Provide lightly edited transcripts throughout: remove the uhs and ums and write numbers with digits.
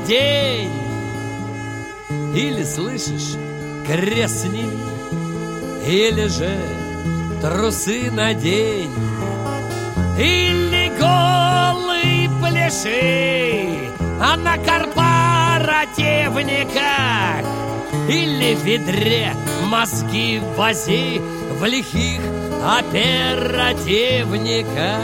день. Или, слышишь, кресни, или же трусы надень, или голый пляши, а на корпоративниках, или в ведре мозги вози в лихих оперативниках.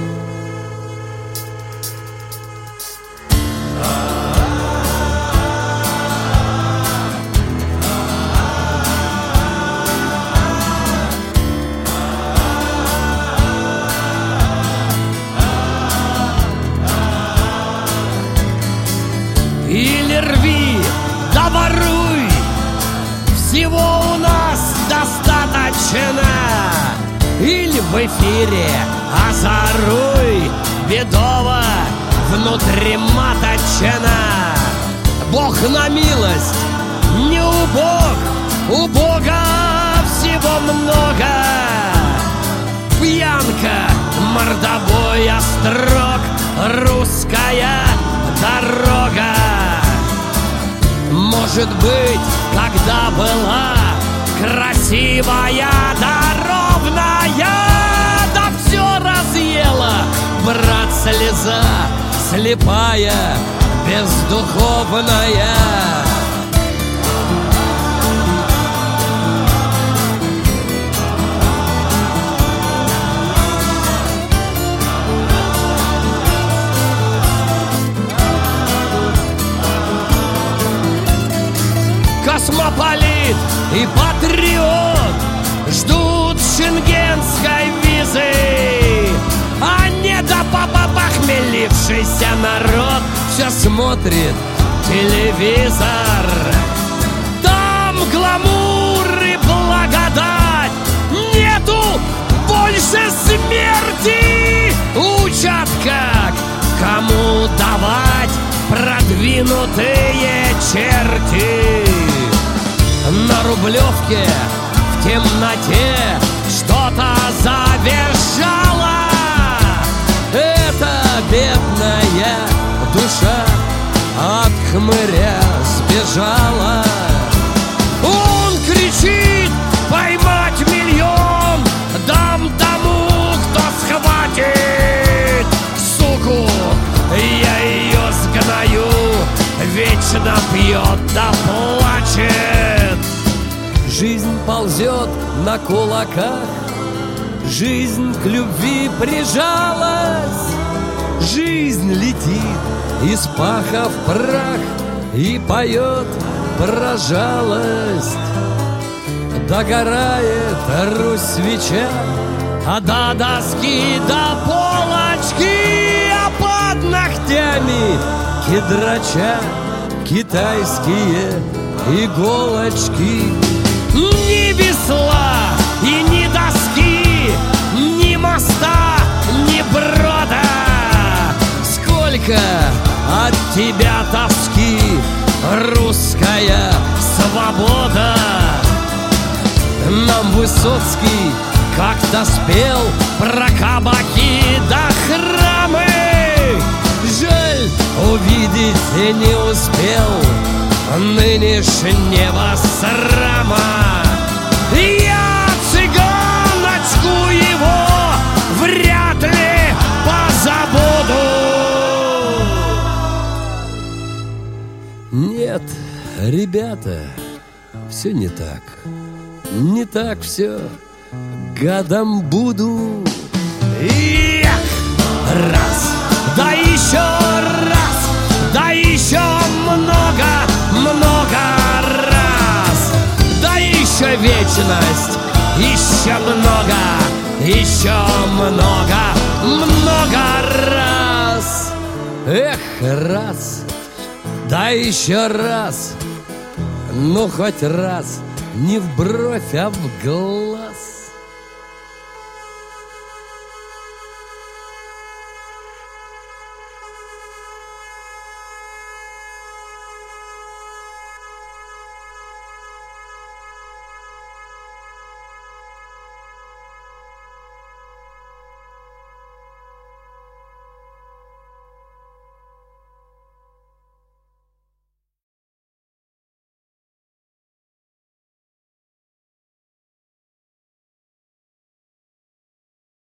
Или рви, да воруй, всего у нас достаточно. Или в эфире озоруй, бедово внутриматочно. Бог на милость не убог, у Бога всего много. Пьянка, мордобой, острог, русская дорога. Может быть, когда была красивая да ровная, да все разъела, брат, слеза слепая, бездуховная. Космополит и патриот ждут шенгенской визы, а недопохмелившийся народ все смотрит телевизор. Там гламур и благодать, нету больше смерти. Учат, как кому давать продвинутые черти. На Рублевке в темноте что-то завизжало. Это бедная душа от хмыря сбежала. Он кричит: поймать миллион, дам тому, кто схватит суку. Я ее сгною, вечно пьет да плачет. Жизнь ползет на кулаках, жизнь к любви прижалась. Жизнь летит из паха в прах и поет про жалость. Догорает Русь свеча, а до доски, до полочки, а под ногтями кедрача китайские иголочки. Ни весла и ни доски, ни моста, ни брода. Сколько от тебя тоски, русская свобода. Нам Высоцкий как-то спел про кабаки да храмы. Жаль, увидеть не успел нынешнего срама. Я цыганочку его вряд ли позабуду. Нет, ребята, все не так. Не так все. Гадом буду. Эх, раз, да еще раз, да еще много, много раз. Да еще вечность, еще много, много раз. Эх, раз, да еще раз. Ну, хоть раз, не в бровь, а в глаз.